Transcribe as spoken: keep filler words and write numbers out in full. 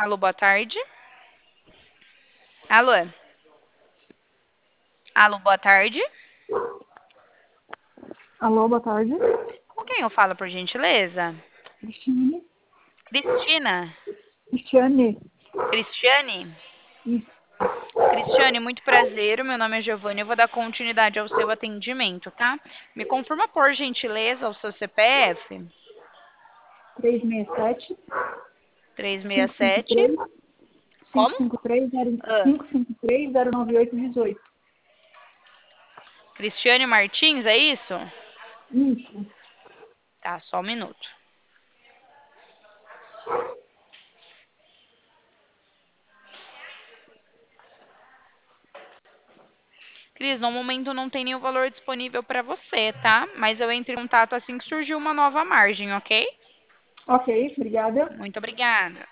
Alô, boa tarde. Alô? Alô, boa tarde. Alô, boa tarde. Com quem eu falo, por gentileza? Cristiane. Cristina? Cristiane. Cristiane? Isso. Cristiane, muito prazer. O meu nome é Giovanni. Eu vou dar continuidade ao seu atendimento, tá? Me confirma, por gentileza, o seu C P F. trezentos e sessenta e sete, trezentos e cinco sessenta cinco e sete. três, Como? cinco cinco três, Ah, cinco cinco três, zero nove oito um oito. Cristiane Martins, é isso? Isso. Tá, só um minuto. Cris, no momento não tem nenhum valor disponível para você, tá? Mas eu entro em contato assim que surgir uma nova margem, ok? Ok, obrigada. Muito obrigada.